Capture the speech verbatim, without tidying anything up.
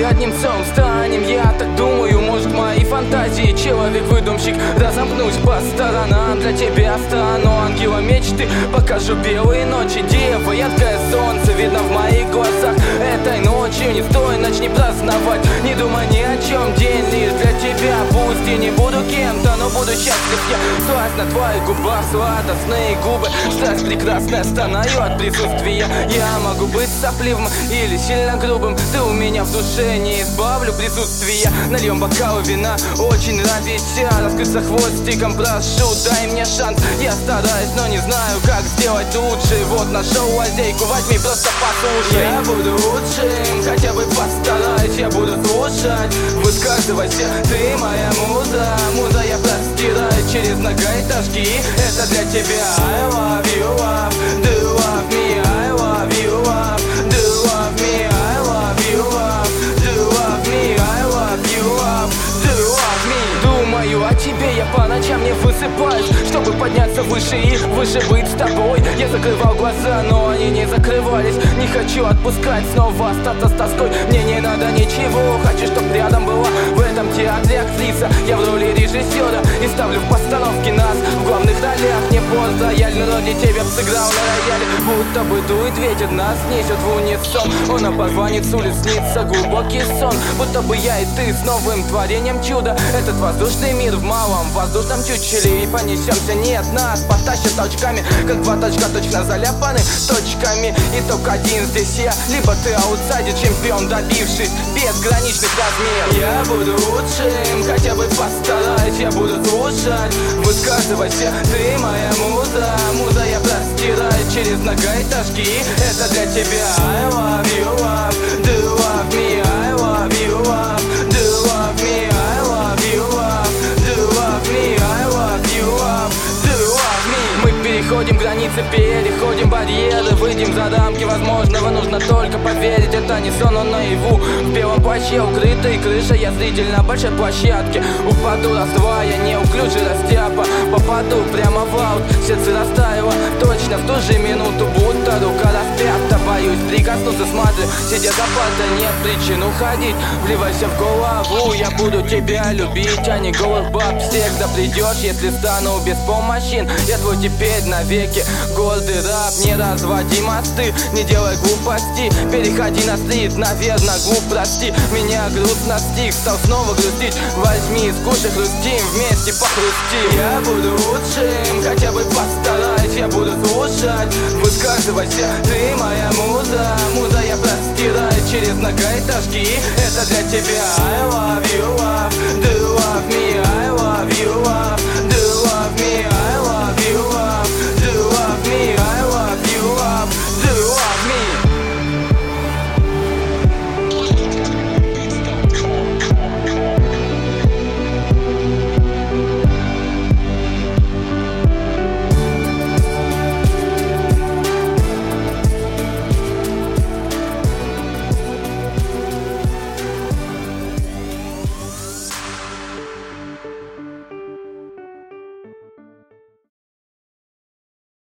одним целым станем. Я так думаю, может, мои фантазии. Человек-выдумщик, разомкнусь по сторонам. Для тебя стану ангелом мечты, покажу белые ночи. Дева, яркое солнце видно в моих глазах. Этой ночью не стой, начни праздновать. Не думай ни о чем, день лишь для тебя. Пусть и не буду кем-то, но буду счастлив я. Слазь на твоих губах, сладостные губы. Страсть прекрасная, стонаю от присутствия. Я могу быть сопливым или сильно грубым. Ты у меня в душе, не избавлю присутствия. Нальем бокалы вина, очень нравится. Раскрыться хвостиком, прошу, дай мне шанс. Я стараюсь, но не знаю, как сделать лучше. Вот нашел лазейку, возьми, просто послушай. Я буду лучшим, хотя бы постараюсь. Я буду слушать, высказывайся. Ты моя муза, муза я простираю через многоэтажки. Это для тебя. I love you, love. Do you love me? I love you, love. Do you love me? I love you, love. Do you love me? I love you, love. Do you love me? Думаю о тебе, я по ночам не высыпаюсь, чтобы подняться выше и выше быть с тобой. Я закрывал глаза, но они не закрывались. Не хочу отпускать, снова остаться с тоской. Мне не надо ничего, хочу, чтоб рядом была в этом театре актриса. Я в роли режиссера и ставлю в постановке нас в главных ролях. Не поздно, я вроде тебя б сыграл на рояле. Будто бы дует ветер, нас несет в унисон. Он оборванец, с улиц снится глубокий сон. Будто бы я и ты с новым творением чуда. Этот воздушный мир в малом воздушном чучеле. И понесемся, нет, нас потащат толчками, как два точка точно заляпаны точками. Итог один здесь я, либо ты аутсайдер, чемпион, добившись безграничных размеров. Я буду лучшим, хотя бы постараюсь. Я буду слушать, высказывайся. Ты моя муза, муза я простираю через многоэтажки. Это для тебя. I love you, love. Do you love me? I love you, love. Do you love me? I love you, love. Do you love me? I love you, love. Do you love me? Мы переходим границы, переходим барьеры. Выйдем за рамки возможного, нужно только поверить. Это не сон, он наяву. В белом плаще укрытой крыша, я зритель на большой площадке. Упаду раздвая, неуклюжий растяпа. Попаду прямо в аут, сердце растаяло. Точно в ту же минуту, будто рука распята. Боюсь прикоснуться, смотрю, сидя за партой. Нет причин уходить, вливайся в голову. Я буду тебя любить, а не голых баб. Всегда придешь, если стану без помощи. Я твой теперь навеки, гордый раб. Не разводи мосты, не делай глупости. Переходи на стрит, наверное, глуп, прости. Меня грустно стих, стал снова грустить. Возьми, скушай, хрустим, вместе похрусти. Я буду лучшим, хотя бы постараюсь. Я буду слушать, высказывайся. Ты моя муза, муза я простираю через многоэтажки. Это для тебя. I love you, love.